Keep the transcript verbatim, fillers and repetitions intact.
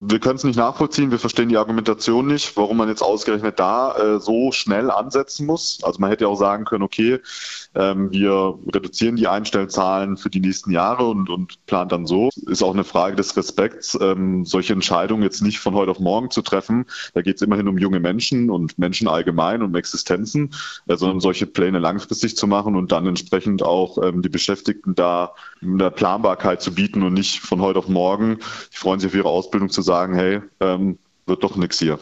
Wir können es nicht nachvollziehen, wir verstehen die Argumentation nicht, warum man jetzt ausgerechnet da äh, so schnell ansetzen muss. Also man hätte ja auch sagen können, okay, ähm, wir reduzieren die Einstellzahlen für die nächsten Jahre und, und plant dann so. Ist auch eine Frage des Respekts, ähm, solche Entscheidungen jetzt nicht von heute auf morgen zu treffen. Da geht es immerhin um junge Menschen und Menschen allgemein, um Existenzen, äh, sondern solche Pläne langfristig zu machen und dann entsprechend auch ähm, die Beschäftigten da eine Planbarkeit zu bieten und nicht von heute auf morgen, die freuen sich auf ihre Ausbildung, zu sagen, hey, ähm, wird doch nichts hier.